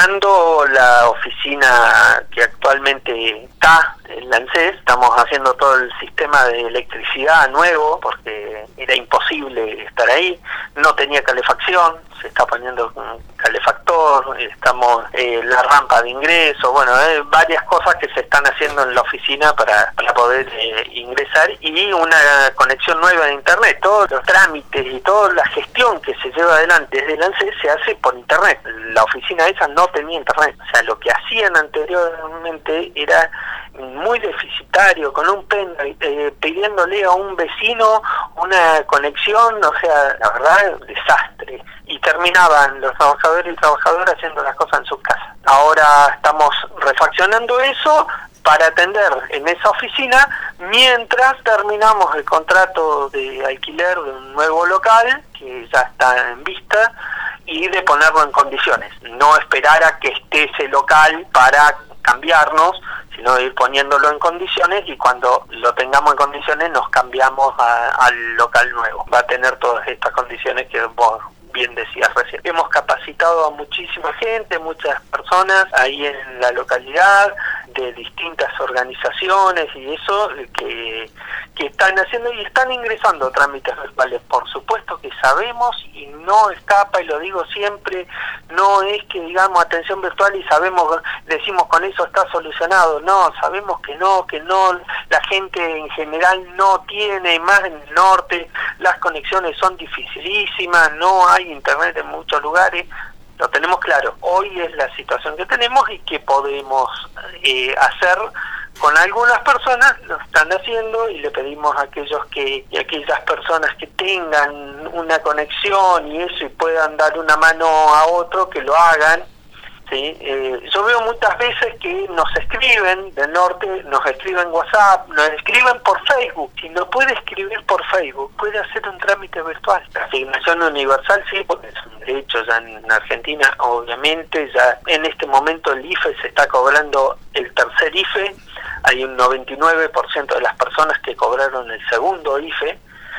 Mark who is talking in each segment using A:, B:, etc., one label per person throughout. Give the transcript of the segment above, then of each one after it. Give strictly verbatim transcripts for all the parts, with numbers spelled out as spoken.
A: refaccionando la oficina que actualmente está en la ANSES. Estamos haciendo todo el sistema de electricidad nuevo porque era imposible estar ahí, no tenía calefacción, se está poniendo un calefactor, estamos eh, la rampa de ingreso, bueno, eh, varias cosas que se están haciendo en la oficina para, para poder eh, ingresar, y una conexión nueva de internet. Todos los trámites y toda la gestión que se lleva adelante desde el ANSES se hace por internet. La oficina esa no tenía internet, o sea, lo que hacían anteriormente era muy deficitario, con un pen eh, pidiéndole a un vecino una conexión, o sea, la verdad, un desastre. Y terminaban los trabajadores y trabajadoras haciendo las cosas en sus casas. Ahora estamos refaccionando eso para atender en esa oficina, mientras terminamos el contrato de alquiler de un nuevo local, que ya está en vista, y de ponerlo en condiciones. No esperar a que esté ese local para cambiarnos, sino ir poniéndolo en condiciones, y cuando lo tengamos en condiciones nos cambiamos a, al local nuevo. Va a tener todas estas condiciones que vos bien decías recién. Hemos capacitado a muchísima gente, muchas personas ahí en la localidad, de distintas organizaciones y eso, que, que están haciendo y están ingresando trámites virtuales. Por supuesto que sabemos, y no escapa, y lo digo siempre, no es que digamos atención virtual y sabemos, decimos con eso está solucionado. No, sabemos que no, que no, la gente en general no tiene, más en el norte, las conexiones son dificilísimas, no hay internet en muchos lugares. Lo tenemos claro, hoy es la situación que tenemos y que podemos eh, hacer con algunas personas, lo están haciendo, y le pedimos a aquellos que, y aquellas personas que tengan una conexión y eso y puedan dar una mano a otro, que lo hagan. ¿Sí? Eh, yo veo muchas veces que nos escriben del norte, nos escriben WhatsApp, nos escriben por Facebook. Si no puede escribir por Facebook, puede hacer un trámite virtual. La asignación universal sí, porque es un derecho ya en Argentina, obviamente. Ya en este momento el I F E se está cobrando el tercer I F E. Hay un noventa y nueve por ciento de las personas que cobraron el segundo I F E.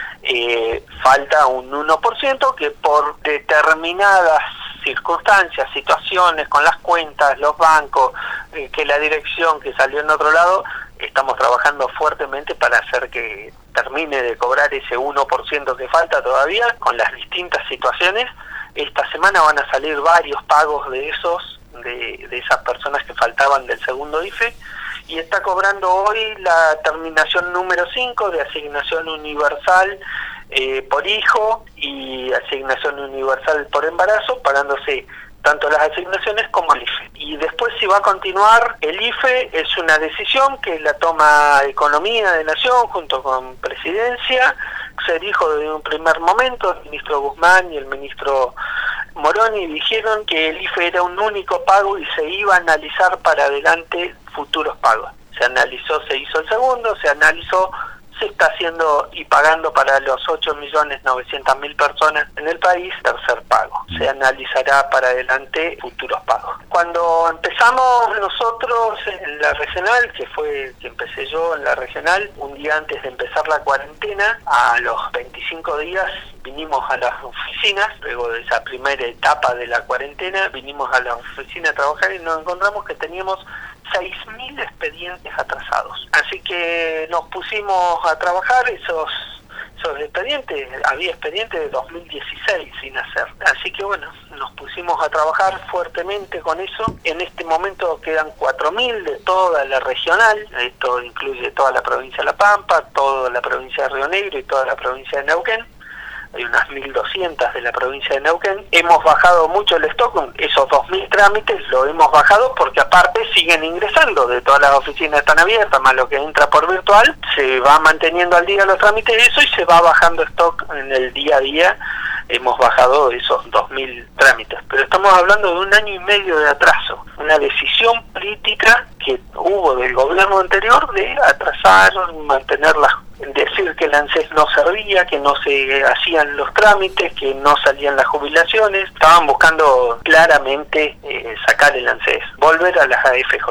A: Eh, falta un uno por ciento que por determinadas circunstancias, situaciones con las cuentas, los bancos, eh, que la dirección que salió en otro lado, estamos trabajando fuertemente para hacer que termine de cobrar ese uno por ciento que falta todavía, con las distintas situaciones. Esta semana van a salir varios pagos de esos, de, de esas personas que faltaban del segundo I F E, y está cobrando hoy la terminación número cinco de asignación universal eh, por hijo y asignación universal por embarazo, pagándose tanto las asignaciones como el I F E. Y después, si va a continuar el I F E, es una decisión que la toma Economía de Nación junto con Presidencia. Se dijo desde un primer momento, el ministro Guzmán y el ministro Moroni dijeron que el I F E era un único pago y se iba a analizar para adelante futuros pagos. Se analizó, se hizo el segundo, se analizó, se está haciendo y pagando para los ocho millones novecientas mil personas en el país, tercer pago. Se analizará para adelante futuros pagos. Cuando empezamos nosotros en la regional, que fue que empecé yo en la regional, un día antes de empezar la cuarentena, a los veinticinco días vinimos a las oficinas, luego de esa primera etapa de la cuarentena, vinimos a la oficina a trabajar y nos encontramos que teníamos seis mil expedientes atrasados. Así que nos pusimos a trabajar esos, esos expedientes. Había expedientes de dos mil dieciséis sin hacer. Así que bueno, nos pusimos a trabajar fuertemente con eso. En este momento quedan cuatro mil de toda la regional. Esto incluye toda la provincia de La Pampa, toda la provincia de Río Negro y toda la provincia de Neuquén. Hay unas mil doscientas de la provincia de Neuquén. Hemos bajado mucho el stock, esos dos mil trámites lo hemos bajado porque aparte siguen ingresando, de todas las oficinas están abiertas, más lo que entra por virtual, se va manteniendo al día los trámites de eso y se va bajando stock en el día a día. Hemos bajado esos dos mil trámites, pero estamos hablando de un año y medio de atraso, una decisión política que hubo del gobierno anterior de atrasar, mantener las decir que el ANSES no servía, que no se hacían los trámites, que no salían las jubilaciones. Estaban buscando claramente eh, sacar el ANSES, volver a las A F J P.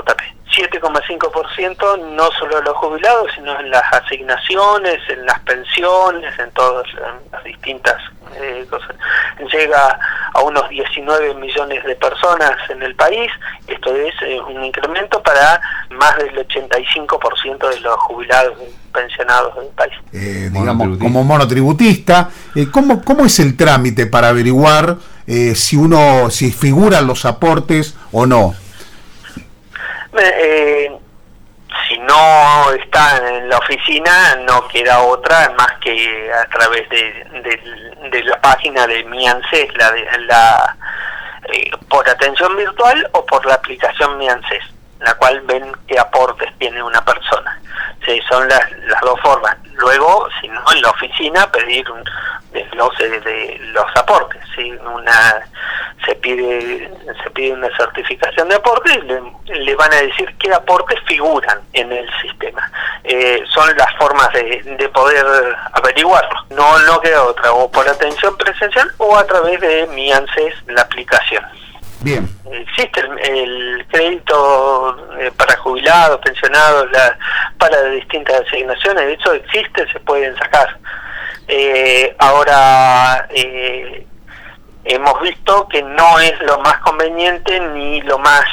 A: siete coma cinco por ciento no solo de los jubilados, sino en las asignaciones, en las pensiones, en todas en las distintas eh, cosas. Llega a unos diecinueve millones de personas en el país. Esto es eh, un incremento para más del ochenta y cinco por ciento de los jubilados y pensionados del país.
B: Eh, digamos, como monotributista, eh, ¿cómo, ¿cómo es el trámite para averiguar eh, si uno, si figuran los aportes o no?
A: Eh, si no está en la oficina, no queda otra más que a través de, de, de la página de Mi ANSES, la, de, la eh, por atención virtual o por la aplicación Mi ANSES, en la cual ven qué aportes tiene una persona. Sí, son las, las dos formas. Luego, si no, en la oficina pedir un desglose de, de los aportes. ¿Sí? Una se pide se pide una certificación de aportes y le, le van a decir qué aportes figuran en el sistema. Eh, son las formas de, de poder averiguarlo. No no queda otra, o por atención presencial o a través de Mi ANSES, la aplicación.
B: Bien.
A: Existe el, el crédito eh, para jubilados, pensionados, la, para distintas asignaciones, de hecho existe, se pueden sacar. Eh, ahora, eh, hemos visto que no es lo más conveniente ni lo más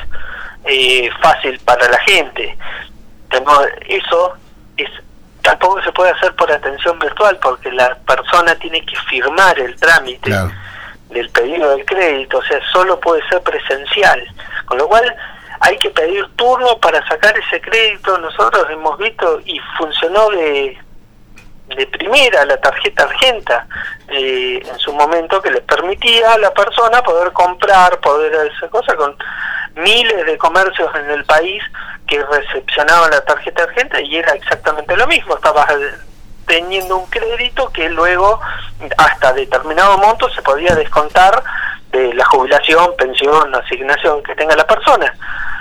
A: eh, fácil para la gente. Tenemos, eso es tampoco se puede hacer por atención virtual, porque la persona tiene que firmar el trámite. Claro. Del pedido del crédito, o sea, solo puede ser presencial, con lo cual hay que pedir turno para sacar ese crédito. Nosotros hemos visto y funcionó de de primera la tarjeta Argenta eh, en su momento, que les permitía a la persona poder comprar, poder hacer cosas con miles de comercios en el país que recepcionaban la tarjeta Argenta, y era exactamente lo mismo, estabas teniendo un crédito que luego hasta determinado monto se podía descontar de la jubilación, pensión, asignación que tenga la persona.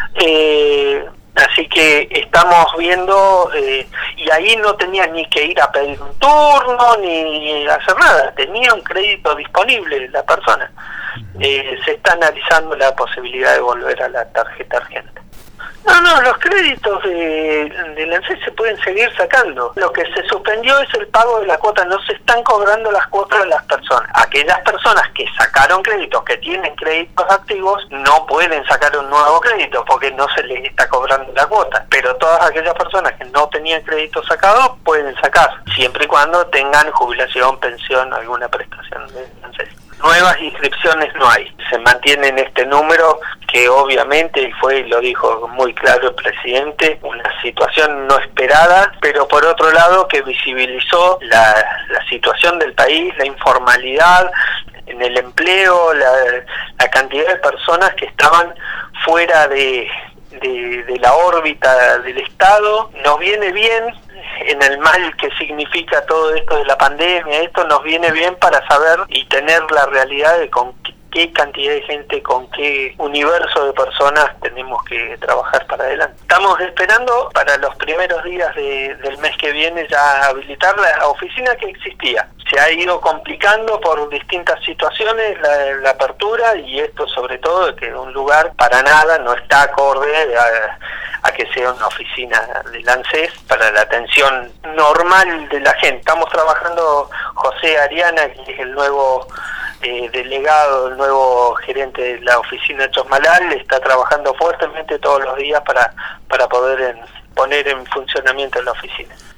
A: Eh, así que estamos viendo, eh, y ahí no tenía ni que ir a pedir un turno ni hacer nada, tenía un crédito disponible la persona. Eh, se está analizando la posibilidad de volver a la tarjeta Argenta. No, no, los créditos de, de ANSES se pueden seguir sacando. Lo que se suspendió es el pago de la cuota. No se están cobrando las cuotas de las personas. Aquellas personas que sacaron créditos, que tienen créditos activos, no pueden sacar un nuevo crédito porque no se les está cobrando la cuota. Pero todas aquellas personas que no tenían crédito sacado pueden sacar, siempre y cuando tengan jubilación, pensión, alguna prestación de ANSES. Nuevas inscripciones no hay, se mantiene en este número que obviamente, y fue, y lo dijo muy claro el presidente, una situación no esperada, pero por otro lado que visibilizó la, la situación del país, la informalidad en el empleo, la, la cantidad de personas que estaban fuera de, de, de la órbita del Estado. Nos viene bien en el mal que significa todo esto de la pandemia, esto nos viene bien para saber y tener la realidad de con qué, qué cantidad de gente, con qué universo de personas tenemos que trabajar para adelante. Estamos esperando para los primeros días de, del mes que viene ya habilitar la oficina que existía. Se ha ido complicando por distintas situaciones la, la apertura, y esto sobre todo que un lugar para nada no está acorde a, a que sea una oficina del ANSES para la atención normal de la gente. Estamos trabajando, José Ariana, que es el nuevo eh, delegado, el nuevo gerente de la oficina Chosmalal, está trabajando fuertemente todos los días para, para poder en, poner en funcionamiento la oficina.